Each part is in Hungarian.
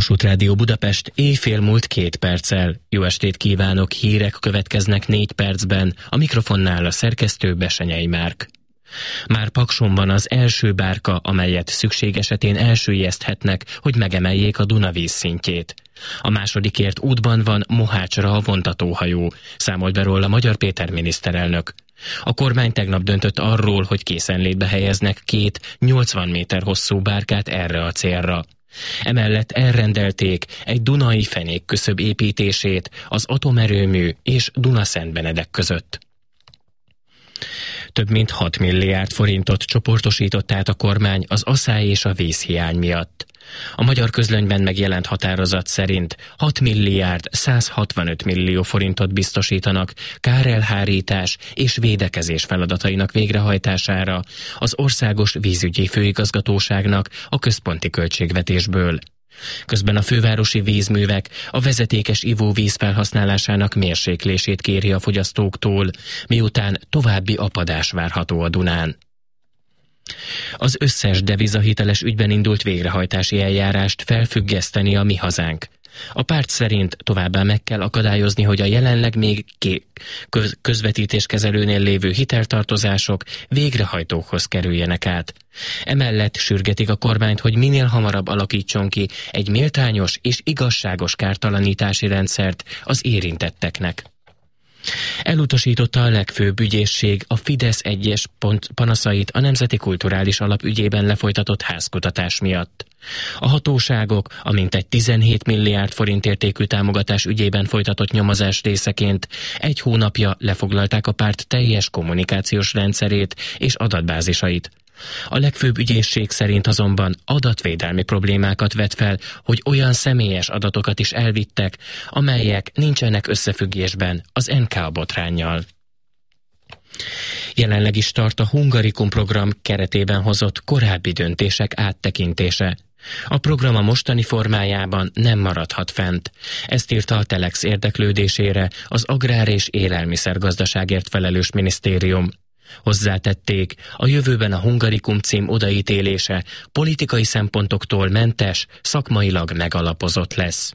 Kossuth Rádió Budapest, éjfél múlt 2 perccel. Jó estét kívánok, hírek következnek 4 percben. A mikrofonnál a szerkesztő Besenyei Márk. Már Pakson van az első bárka, amelyet szükség esetén elsüllyeszthetnek, hogy megemeljék a Duna vízszintjét. A másodikért útban van Mohácsra a vontatóhajó, számolt be róla Magyar Péter miniszterelnök. A kormány tegnap döntött arról, hogy készenlétbe helyeznek 2 80 méter hosszú bárkát erre a célra. Emellett elrendelték egy dunai fenékküszöb építését az atomerőmű és Duna-Szentbenedek között. Több mint 6 milliárd forintot csoportosított át a kormány az aszály és a vízhiány miatt. A Magyar Közlönyben megjelent határozat szerint 6 milliárd 165 millió forintot biztosítanak kárelhárítás és védekezés feladatainak végrehajtására az Országos Vízügyi Főigazgatóságnak a központi költségvetésből. Közben a fővárosi vízművek a vezetékes ivóvíz felhasználásának mérséklését kéri a fogyasztóktól, miután további apadás várható a Dunán. Az összes devizahiteles ügyben indult végrehajtási eljárást felfüggeszteni a Mi Hazánk. A párt szerint továbbá meg kell akadályozni, hogy a jelenleg még közvetítéskezelőnél lévő hiteltartozások végrehajtókhoz kerüljenek át. Emellett sürgetik a kormányt, hogy minél hamarabb alakítson ki egy méltányos és igazságos kártalanítási rendszert az érintetteknek. Elutasította a legfőbb ügyészség a Fidesz egyes panaszait a Nemzeti Kulturális Alap ügyében lefolytatott házkutatás miatt. A hatóságok a mintegy 17 milliárd forint értékű támogatás ügyében folytatott nyomozás részeként 1 hónapja lefoglalták a párt teljes kommunikációs rendszerét és adatbázisait. A legfőbb ügyészség szerint azonban adatvédelmi problémákat vet fel, hogy olyan személyes adatokat is elvittek, amelyek nincsenek összefüggésben az NK botránnyal. Jelenleg is tart a Hungarikum program keretében hozott korábbi döntések áttekintése. A program a mostani formájában nem maradhat fent. Ezt írta a Telex érdeklődésére az Agrár- és Élelmiszergazdaságért felelős minisztérium. Hozzátették, a jövőben a Hungarikum cím odaítélése politikai szempontoktól mentes, szakmailag megalapozott lesz.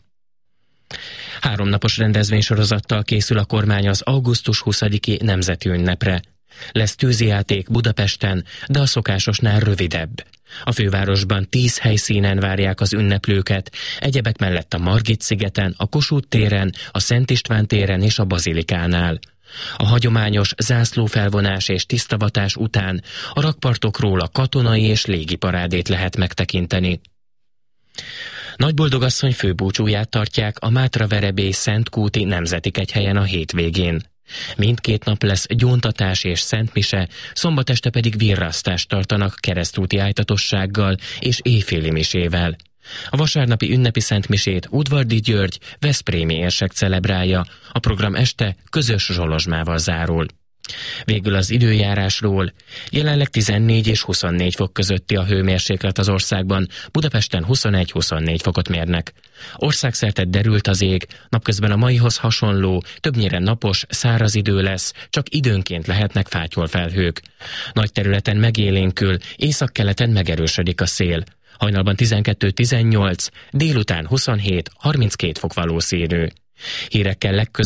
3 napos rendezvénysorozattal készül a kormány az augusztus 20-i nemzeti ünnepre. Lesz tűzijáték Budapesten, de a szokásosnál rövidebb. A fővárosban 10 helyszínen várják az ünneplőket, egyebek mellett a Margit-szigeten, a Kossuth téren, a Szent István téren és a Bazilikánál. A hagyományos zászlófelvonás és tisztavatás után a rakpartokról a katonai és légiparádét lehet megtekinteni. Nagyboldogasszony főbúcsúját tartják a Mátraverebély Szentkúti Nemzeti Kegyhelyen a hétvégén. Mindkét nap lesz gyóntatás és szentmise, szombat este pedig virrasztást tartanak keresztúti ájtatossággal és éjféli misével. A vasárnapi ünnepi szentmisét Udvardy György veszprémi érsek celebrálja, a program este közös zsolozsmával zárul. Végül az időjárásról. Jelenleg 14 és 24 fok közötti a hőmérséklet az országban, Budapesten 21-24 fokot mérnek. Országszerte derült az ég, napközben a maihoz hasonló, többnyire napos, száraz idő lesz, csak időnként lehetnek fátyolfelhők. Nagy területen megélénkül, északkeleten megerősödik a szél. Hajnalban 12-18, délután 27-32 fok valószínű. Hírekkel legközelebb